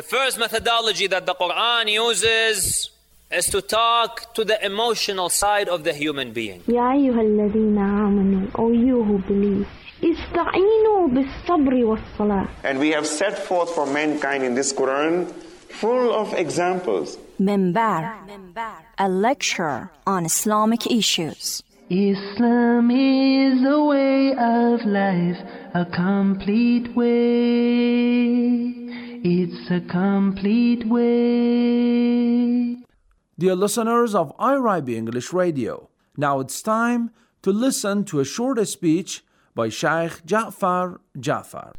The first methodology that the Quran uses is to talk to the emotional side of the human being. يا أيها الذين آمنوا, O you who believe, استعينوا بالصبر والصلاة. And we have set forth for mankind in this Quran full of examples. Minbar, a lecture on Islamic issues. Islam is a way of life, a complete way. It's a complete way. Dear listeners of IRIB English Radio, now it's time to listen to a short speech by Shaykh Ja'far Ja'far.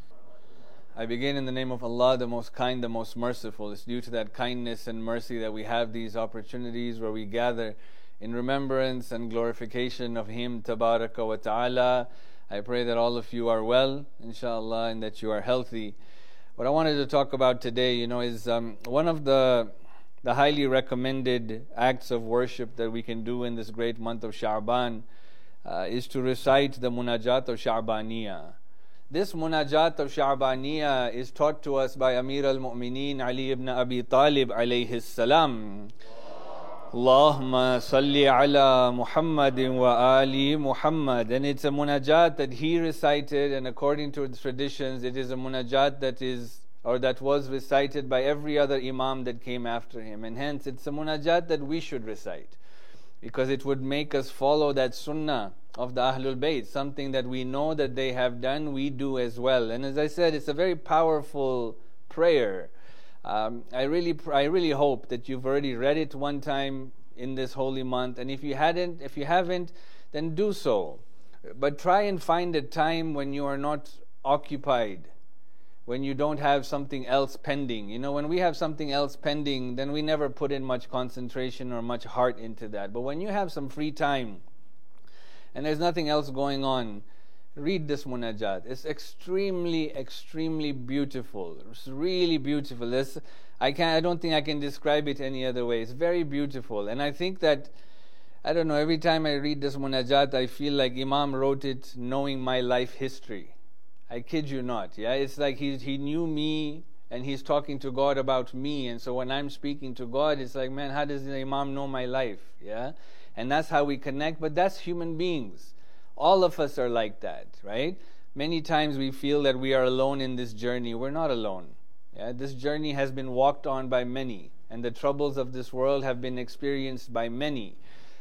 I begin in the name of Allah, the most kind, the most merciful. It's due to that kindness and mercy that we have these opportunities where we gather in remembrance and glorification of Him, Tabaraka wa Ta'ala. I pray that all of you are well, inshallah, and that you are healthy. What I wanted to talk about today, is one of the highly recommended acts of worship that we can do in this great month of Sha'ban is to recite the Munajat of Sha'baniyah. This Munajat of Sha'baniyah is taught to us by Amir al-Mu'mineen Ali ibn Abi Talib alayhi salam. Allahumma salli ala Muhammadin wa ali Muhammad. And it's a munajat that he recited, and according to the traditions, it is a munajat that was recited by every other imam that came after him. And hence, it's a munajat that we should recite, because it would make us follow that sunnah of the Ahlul Bayt, something that we know that they have done, we do as well. And as I said, it's a very powerful prayer. I really hope that you've already read it one time in this holy month, and if you haven't, then do so. But try and find a time when you are not occupied, when you don't have something else pending. When we have something else pending, then we never put in much concentration or much heart into that. But when you have some free time and there's nothing else going on, read this munajat. It's extremely, extremely beautiful. It's really beautiful. I don't think I can describe it any other way. It's very beautiful. And I think that, every time I read this munajat, I feel like Imam wrote it knowing my life history. I kid you not. Yeah, it's like he knew me and he's talking to God about me. And so when I'm speaking to God, it's like, man, how does the Imam know my life? Yeah, and that's how we connect. But that's human beings. All of us are like that, right? Many times we feel that we are alone in this journey. We're not alone. Yeah? This journey has been walked on by many, and the troubles of this world have been experienced by many.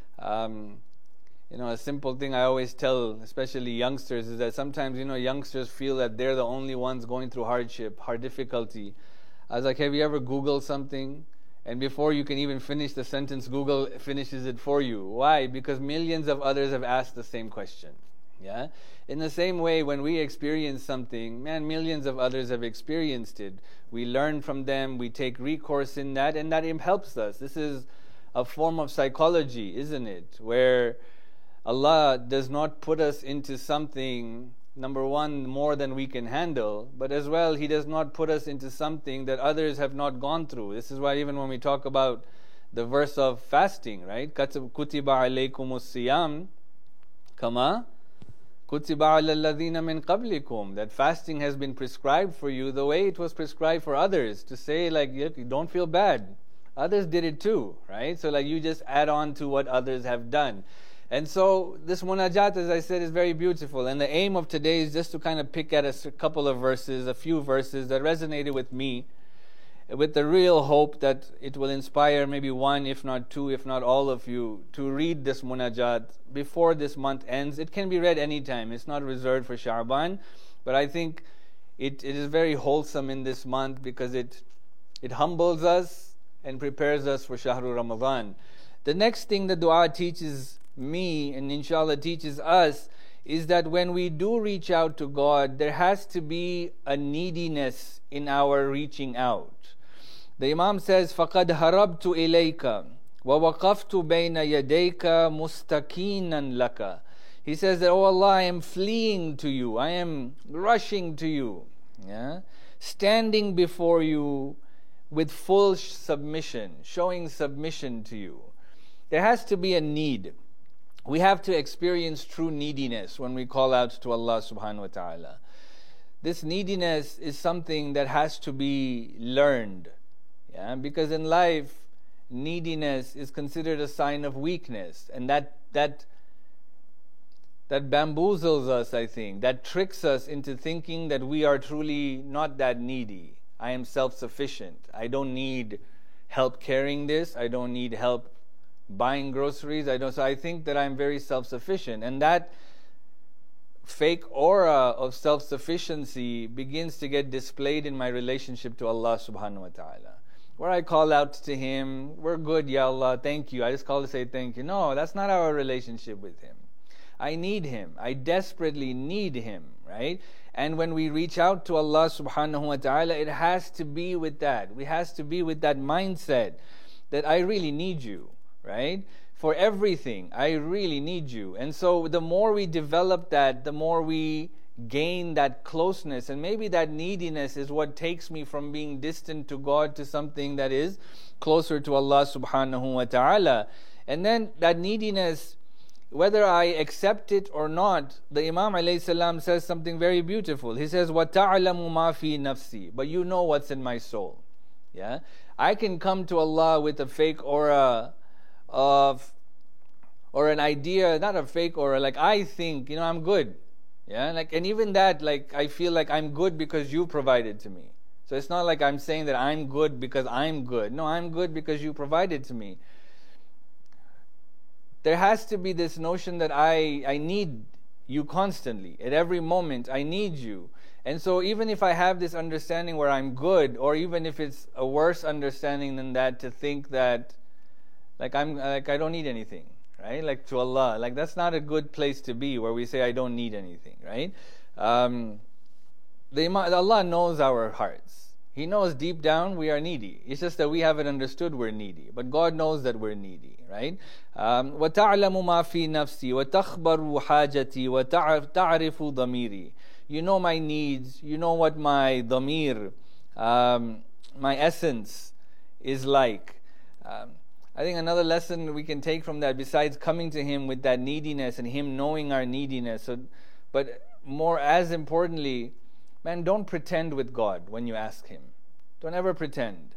A simple thing I always tell, especially youngsters, is that sometimes, youngsters feel that they're the only ones going through hardship, hard difficulty. I was like, have you ever Googled something? And before you can even finish the sentence, Google finishes it for you. Why? Because millions of others have asked the same question. Yeah? In the same way, when we experience something, millions of others have experienced it. We learn from them, we take recourse in that, and that helps us. This is a form of psychology, isn't it? Where Allah does not put us into something, number one, more than we can handle, but as well, He does not put us into something that others have not gone through. This is why even when we talk about the verse of fasting, right? Kutiba alaykumus siyam kama kutiba ala alladhina min qablikum. That fasting has been prescribed for you the way it was prescribed for others. To say like, you don't feel bad. Others did it too, right? So like you just add on to what others have done. And so this munajat, as I said, is very beautiful. And the aim of today is just to kind of pick at a couple of verses, a few verses that resonated with me, with the real hope that it will inspire maybe one, if not two, if not all of you to read this munajat before this month ends. It can be read anytime. It's not reserved for Sha'ban. But I think it is very wholesome in this month because it humbles us and prepares us for Shahrul Ramadan. The next thing the dua teaches me, and inshallah teaches us, is that when we do reach out to God, there has to be a neediness in our reaching out. The Imam says, فَقَدْ هَرَبْتُ إِلَيْكَ وَوَقَفْتُ بَيْنَ يَدَيْكَ مُسْتَكِينًا لَكَ. He says that, oh Allah, I am fleeing to you, I am rushing to you, standing before you with full submission, showing submission to you. There has to be a need. We have to experience true neediness when we call out to Allah subhanahu wa ta'ala. this neediness is something that has to be learned. Yeah, because in life, neediness is considered a sign of weakness, and that bamboozles us, I think. That tricks us into thinking that we are truly not that needy. I am self-sufficient. I don't need help carrying this. I don't need help buying groceries. So I think that I'm very self-sufficient. And that fake aura of self-sufficiency begins to get displayed in my relationship to Allah subhanahu wa ta'ala, where I call out to Him, we're good, Ya Allah, thank you. I just call to say thank you. No, that's not our relationship with Him. I need Him. I desperately need Him, right? And when we reach out to Allah subhanahu wa ta'ala, it has to be with that. It has to be with that mindset that I really need you, right? For everything, I really need you. And so the more we develop that, the more we gain that closeness. And maybe that neediness is what takes me from being distant to God to something that is closer to Allah subhanahu wa ta'ala. And then that neediness, whether I accept it or not, the Imam alayhi salam says something very beautiful. He says, وَتَعْلَمُ مَا فِي نَفْسِي, but you know what's in my soul. Yeah, I can come to Allah with a fake aura or an idea, not a fake aura, like I think, I'm good. Yeah, and even that, I feel like I'm good because you provided to me. So it's not like I'm saying that I'm good because I'm good. No, I'm good because you provided to me. There has to be this notion that I need you constantly. At every moment, I need you. And so even if I have this understanding where I'm good, or even if it's a worse understanding than that, to think that I don't need anything, right? To Allah, that's not a good place to be, where we say I don't need anything, right? Allah knows our hearts. He knows deep down we are needy. It's just that we haven't understood we're needy. But God knows that we're needy, right? وَتَعْلَمُ مَا فِي نَفْسِي وَتَخْبَرُ حَاجَتِي وَتَعْرِفُ ضَمِيرِي. You know my needs. You know what my dhamir, my essence is like. I think another lesson we can take from that, besides coming to Him with that neediness and Him knowing our neediness, but more as importantly, man, don't pretend with God when you ask Him. Don't ever pretend.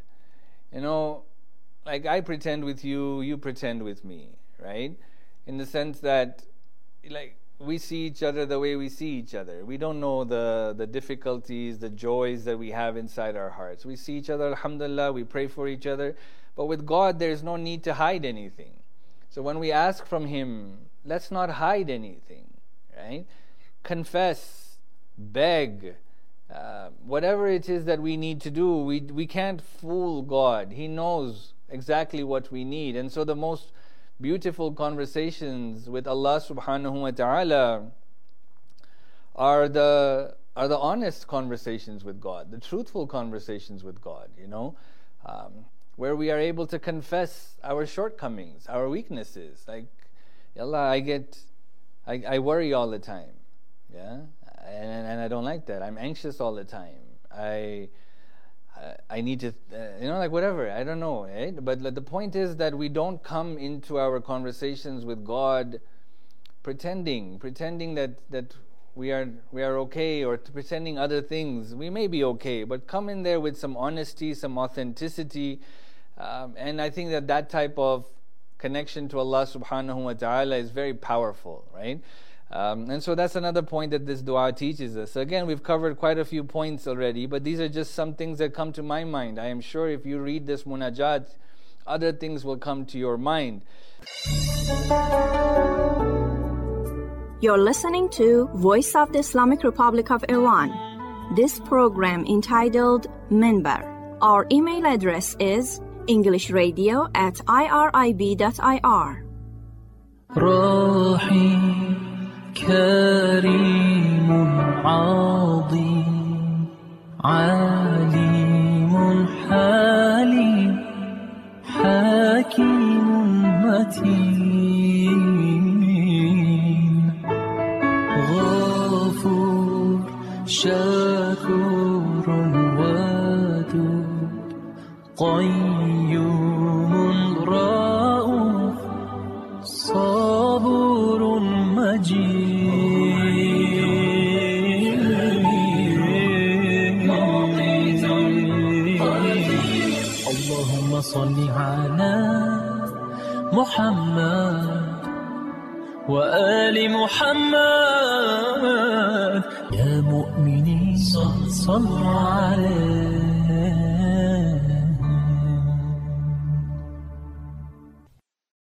I pretend with you, you pretend with me, right? In the sense that, we see each other the way we see each other. We don't know the difficulties, the joys that we have inside our hearts. We see each other, alhamdulillah, we pray for each other. But with God, there's no need to hide anything. So when we ask from Him, let's not hide anything, right? Confess, beg, whatever it is that we need to do. We can't fool God. He knows exactly what we need. And so the most beautiful conversations with Allah subhanahu wa ta'ala are the honest conversations with God, the truthful conversations with God, where we are able to confess our shortcomings, our weaknesses. Allah, I worry all the time, yeah, and I don't like that. I'm anxious all the time. I need to, whatever, I don't know, right? But the point is that we don't come into our conversations with God pretending that we are okay, or pretending other things. We may be okay, but come in there with some honesty, some authenticity, and I think that type of connection to Allah subhanahu wa ta'ala is very powerful, right? And so that's another point that this dua teaches us. So again, we've covered quite a few points already, but these are just some things that come to my mind. I am sure if you read this munajat, other things will come to your mind. You're listening to Voice of the Islamic Republic of Iran. This program entitled Minbar. Our email address is englishradio@irib.ir. كريم عظيم عليم حليم حكيم متين غفور شكور ودود قيوم رؤوف صبور مجيد اللهم صل على محمد وآل محمد. يا مؤمنين صلوا عليه